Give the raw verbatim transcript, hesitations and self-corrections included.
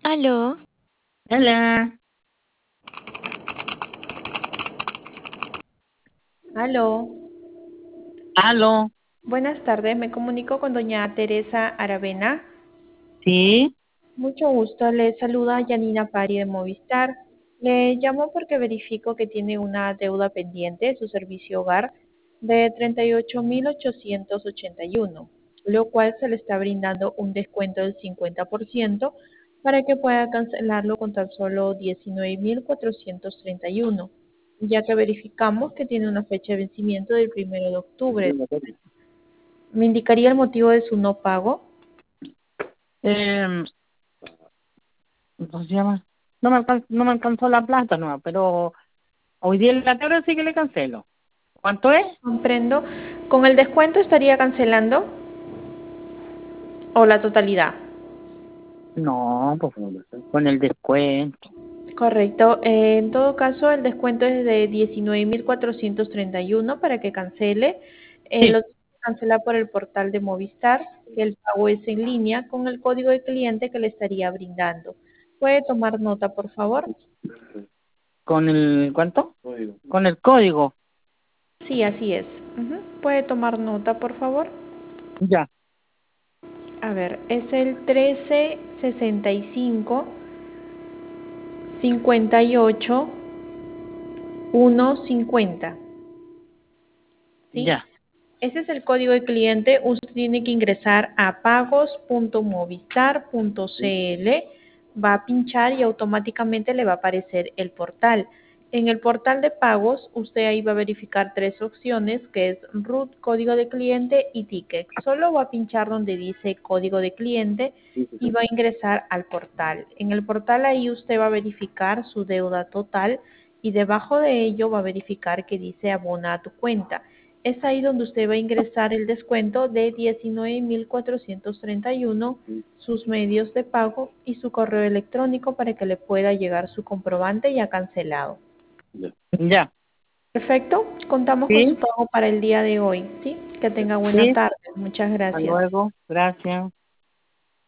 Aló, Hola, Aló, aló, buenas tardes, me comunico con doña Teresa Aravena. sí, Mucho gusto, le saluda Yanina Pari de Movistar. Le llamo porque verifico que tiene una deuda pendiente de su servicio hogar de treinta y ocho mil ochocientos ochenta y uno, lo cual se le está brindando un descuento del cincuenta por ciento para que pueda cancelarlo con tan solo diecinueve mil cuatrocientos treinta y uno, ya que verificamos que tiene una fecha de vencimiento del primero de octubre. ¿Me indicaría el motivo de su no pago? eh, ¿cómo se llama? No me alcanzó, no me alcanzó la plata, no, pero hoy día en la tarde sí que le cancelo. ¿Cuánto es? Comprendo. ¿Con el descuento estaría cancelando o la totalidad? No, pues con el descuento. Correcto. Eh, en todo caso, el descuento es de diecinueve mil cuatrocientos treinta y uno para que cancele. Eh, Sí, lo cancela por el portal de Movistar, que el pago es en línea con el código de cliente que le estaría brindando. ¿Puede tomar nota, por favor? ¿con el cuánto? Con el código. Sí, así es. Ujú. ¿Puede tomar nota, por favor? Ya, A ver, es el trece sesenta y cinco cincuenta y ocho uno cincuenta. ¿Sí? ya, Ese es el código de cliente. Usted tiene que ingresar a pagos punto movistar punto cl, va a pinchar y automáticamente le va a aparecer el portal. En el portal de pagos, usted ahí va a verificar tres opciones, que es root, código de cliente y ticket. Solo va a pinchar donde dice código de cliente y va a ingresar al portal. En el portal ahí usted va a verificar su deuda total y debajo de ello va a verificar que dice abona a tu cuenta. Es ahí donde usted va a ingresar el descuento de diecinueve mil cuatrocientos treinta y uno, sus medios de pago y su correo electrónico para que le pueda llegar su comprobante ya cancelado. ya, Perfecto, contamos con su sí, pago para el día de hoy, ¿sí? Que tenga buena sí. tarde. Muchas Hasta gracias. luego, gracias.